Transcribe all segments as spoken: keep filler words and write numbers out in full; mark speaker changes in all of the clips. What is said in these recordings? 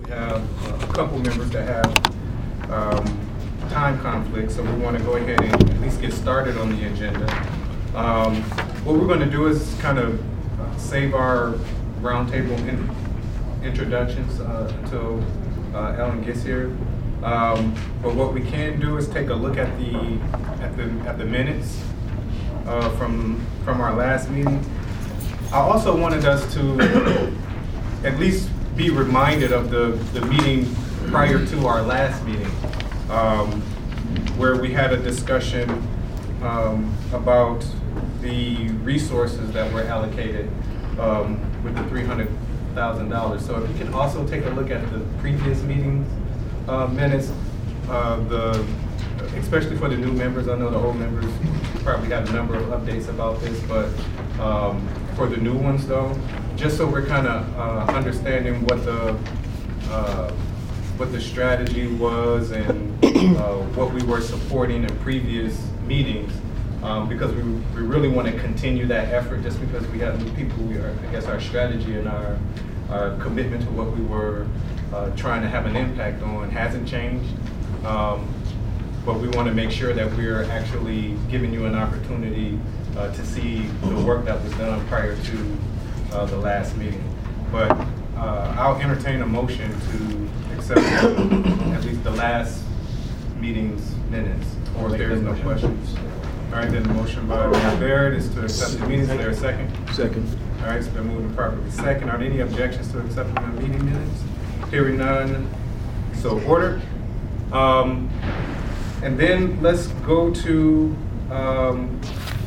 Speaker 1: have a couple members that have um, time conflicts, so we want to go ahead and at least get started on the agenda. Um, what we're going to do is kind of save our roundtable in introductions uh, until uh, Ellen gets here. Um, but what we can do is take a look at the at the at the minutes uh, from from our last meeting. I also wanted us to at least be reminded of the the meeting prior to our last meeting, um, where we had a discussion um, about the resources that were allocated um, with the three hundred thousand dollars. So if you can also take a look at the previous meetings uh, minutes, uh, the especially for the new members. I know the old members probably had a number of updates about this, but um, for the new ones though, just so we're kind of uh, understanding what the uh, what the strategy was and uh, what we were supporting in previous meetings. Um, because we, we really want to continue that effort. Just because we have new people, we are, I guess our strategy and our, our commitment to what we were uh, trying to have an impact on hasn't changed. Um, but we want to make sure that we're actually giving you an opportunity uh, to see the work that was done prior to uh, the last meeting. But uh, I'll entertain a motion to accept at least the last meeting's minutes, or if there is no questions. All right, then the motion by Mayor Barrett is to accept the meetings. Is there a second?
Speaker 2: Second.
Speaker 1: All right, it's been moved and properly second. Are there any objections to accepting the meeting minutes? Hearing none, so ordered. Um, and then let's go to um,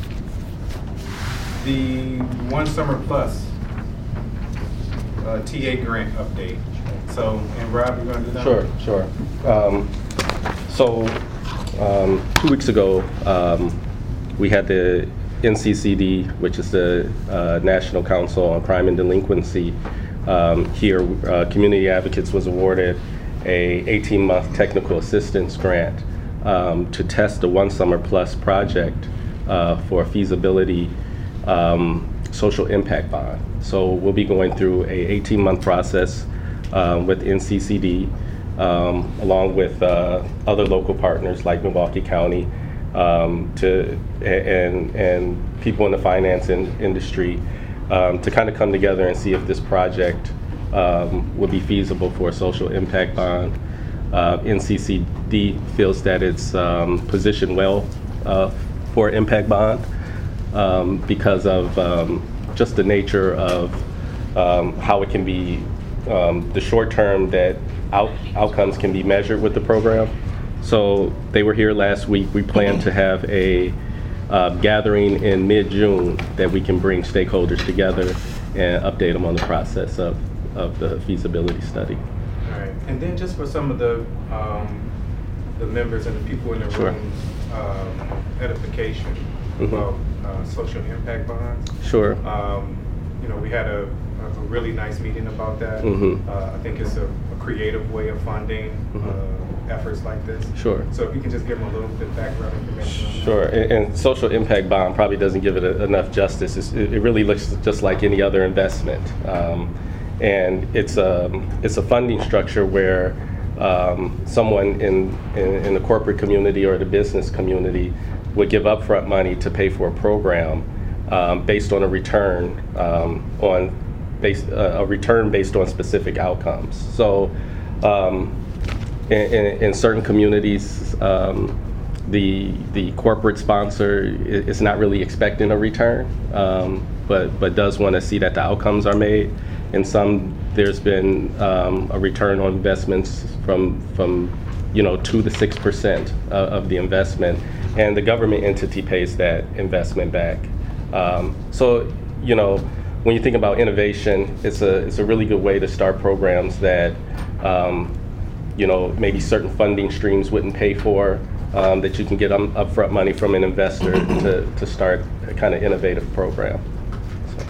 Speaker 1: the One Summer Plus uh, T A grant update. So, and Rob, you're going to do that?
Speaker 3: Sure, sure. Um, so, um, two weeks ago, um, we had the N C C D, which is the uh, National Council on Crime and Delinquency. Um, here, uh, Community Advocates was awarded a eighteen month technical assistance grant um, to test the One Summer Plus project uh, for a feasibility um, social impact bond. So we'll be going through a eighteen month process um, with N C C D, um, along with uh, other local partners like Milwaukee County, Um, to and and people in the finance in, industry um, to kind of come together and see if this project um, would be feasible for a social impact bond. Uh, N C C D feels that it's um, positioned well uh, for impact bond um, because of um, just the nature of um, how it can be um, the short term that out, outcomes can be measured with the program. So they were here last week. We plan to have a uh, gathering in mid-June that we can bring stakeholders together and update them on the process of, of the feasibility study.
Speaker 1: All right. And then just for some of the um, the members and the people in the
Speaker 3: Sure.
Speaker 1: room, um, edification
Speaker 3: Mm-hmm.
Speaker 1: about uh, social impact bonds.
Speaker 3: Sure.
Speaker 1: Um, you know, we had a, a really nice meeting about that.
Speaker 3: Mm-hmm.
Speaker 1: Uh, I think it's a, a creative way of funding
Speaker 3: Mm-hmm.
Speaker 1: uh, efforts like this.
Speaker 3: Sure.
Speaker 1: So if you can just give them a little bit background information on that.
Speaker 3: Sure, and, and social impact bond probably doesn't give it a, enough justice. It's, it, it really looks just like any other investment, um, and it's a it's a funding structure where um, someone in, in in the corporate community or the business community would give upfront money to pay for a program um, based on a return um, on based uh, a return based on specific outcomes. So. Um, In, in, in certain communities, um, the the corporate sponsor is not really expecting a return, um, but but does want to see that the outcomes are made. In some, there's been um, a return on investments from from you know two to six percent of the investment, and the government entity pays that investment back. Um, so you know when you think about innovation, it's a it's a really good way to start programs that. Um, you know, maybe certain funding streams wouldn't pay for, um, that you can get um, upfront money from an investor to, to start a kind of innovative program. So.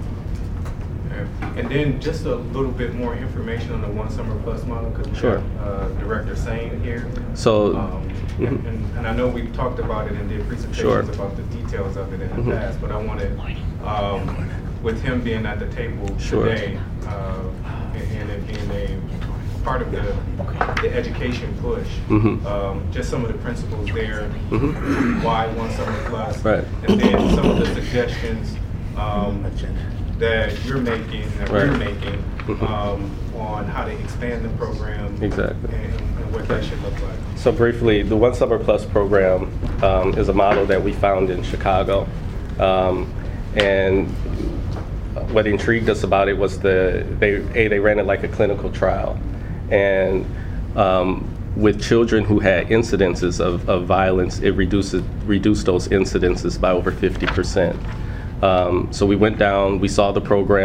Speaker 1: Yeah. And then just a little bit more information on the One Summer Plus model, because we
Speaker 3: Sure.
Speaker 1: have uh, Director Sane here.
Speaker 3: So,
Speaker 1: um,
Speaker 3: mm-hmm.
Speaker 1: and, and, and I know we've talked about it and did presentations
Speaker 3: Sure.
Speaker 1: about the details of it in the
Speaker 3: Mm-hmm.
Speaker 1: past, but I wanted, um, with him being at the table
Speaker 3: Sure.
Speaker 1: today, uh, and, and it being a part of the, the education push.
Speaker 3: Mhm.
Speaker 1: Um, just some of the principles there,
Speaker 3: Mhm.
Speaker 1: why One Summer Plus,
Speaker 3: Right.
Speaker 1: and then some of the suggestions um, that you're making, that we're
Speaker 3: Right.
Speaker 1: making,
Speaker 3: Mhm.
Speaker 1: um, on how to expand the program.
Speaker 3: Exactly.
Speaker 1: And, and what that should look like.
Speaker 3: So briefly, the One Summer Plus program um, is a model that we found in Chicago. Um, and what intrigued us about it was the, they, A, they ran it like a clinical trial. And um, with children who had incidences of, of violence, it reduced, reduced those incidences by over fifty percent. Um, so we went down, we saw the program.